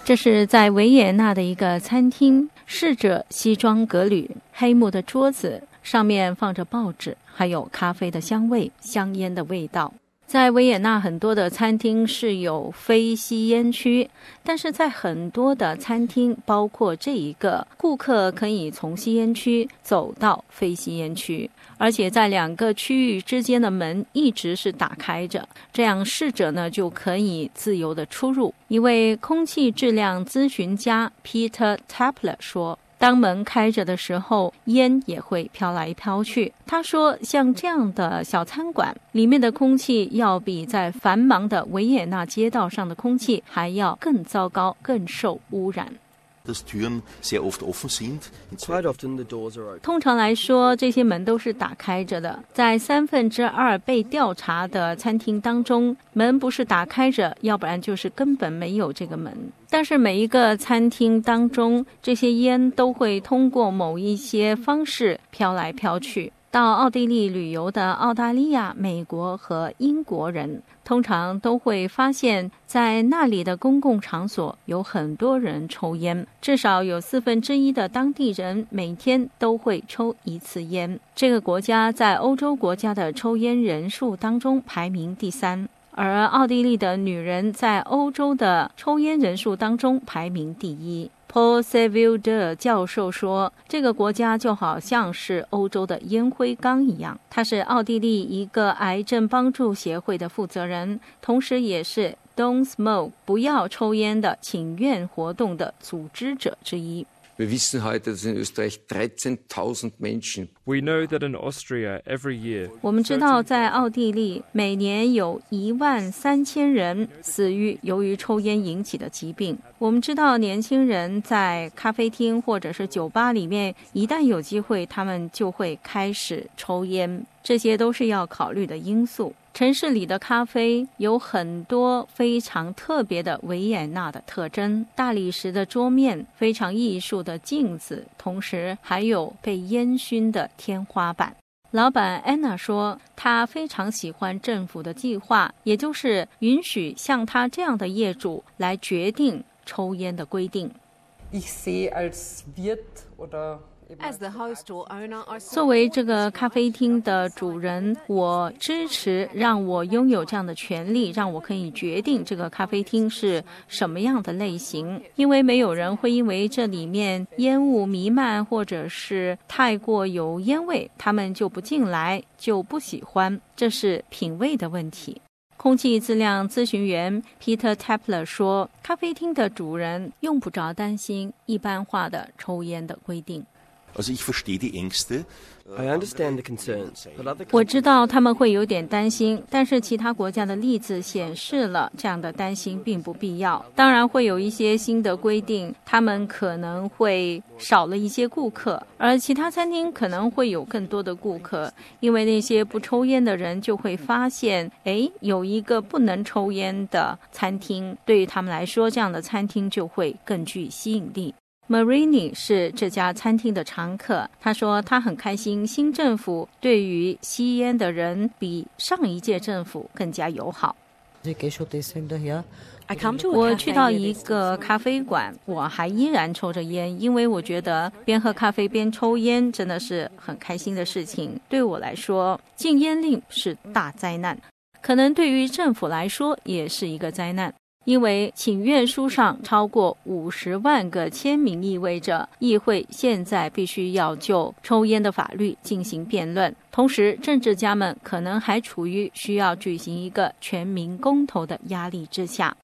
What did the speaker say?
这是在维也纳的一个餐厅，侍者西装革履，黑木的桌子上面放着报纸，还有咖啡的香味，香烟的味道。在维也纳很多的餐厅是有非吸烟区，但是在很多的餐厅，包括这一个，顾客可以从吸烟区走到非吸烟区，而且在两个区域之间的门一直是打开着，这样侍者呢就可以自由的出入。一位空气质量咨询家 Peter Tapler 说，当门开着的时候，烟也会飘来飘去。他说，像这样的小餐馆里面的空气要比在繁忙的维也纳街道上的空气还要更糟糕，更受污染。通常来说，这些门都是打开着的。在2/3被调查的餐厅当中，门不是打开着，要不然就是根本没有这个门。但是每一个餐厅当中，这些烟都会通过某一些方式飘来飘去。到奥地利旅游的澳大利亚、美国和英国人通常都会发现，在那里的公共场所有很多人抽烟，至少有1/4的当地人每天都会抽一次烟。这个国家在欧洲国家的抽烟人数当中排名第3，而奥地利的女人在欧洲的抽烟人数当中排名第1。Paul Seville 教授说，这个国家就好像是欧洲的烟灰缸一样。他是奥地利一个癌症帮助协会的负责人，同时也是 Don't Smoke 不要抽烟的请愿活动的组织者之一。 Wir wissen heute, dass in Österreich 13.000 Menschen. We know that in Austria every year. 我们知道，在奥地利每年有13000人死于由于抽烟引起的疾病。我们知道，年轻人在咖啡厅或者是酒吧里面，一旦有机会，他们就会开始抽烟，这些都是要考虑的因素。城市里的咖啡有很多非常特别的维也纳的特征，大理石的桌面，非常艺术的镜子，同时还有被烟熏的天花板。老板安娜说，她非常喜欢政府的计划，也就是允许像她这样的业主来决定抽烟的规定。作为这个咖啡厅的主人，我支持让我拥有这样的权利，让我可以决定这个咖啡厅是什么样的类型，因为没有人会因为这里面烟雾弥漫或者是太过有烟味，他们就不进来，就不喜欢，这是品味的问题。空气质量咨询员 Peter Tapler 说，咖啡厅的主人用不着担心一般化的抽烟的规定。我知道他们会有点担心，但是其他国家的例子显示了这样的担心并不必要。当然会有一些新的规定，他们可能会少了一些顾客，而其他餐厅可能会有更多的顾客，因为那些不抽烟的人就会发现，有一个不能抽烟的餐厅，对于他们来说，这样的餐厅就会更具吸引力。Marini 是这家餐厅的常客，他说他很开心新政府对于吸烟的人比上一届政府更加友好。我去到一个咖啡馆，我还依然抽着烟，因为我觉得边喝咖啡边抽烟真的是很开心的事情。对我来说，禁烟令是大灾难，可能对于政府来说也是一个灾难。因为请愿书上超过50万个签名，意味着议会现在必须要就抽烟的法律进行辩论，同时政治家们可能还处于需要举行一个全民公投的压力之下。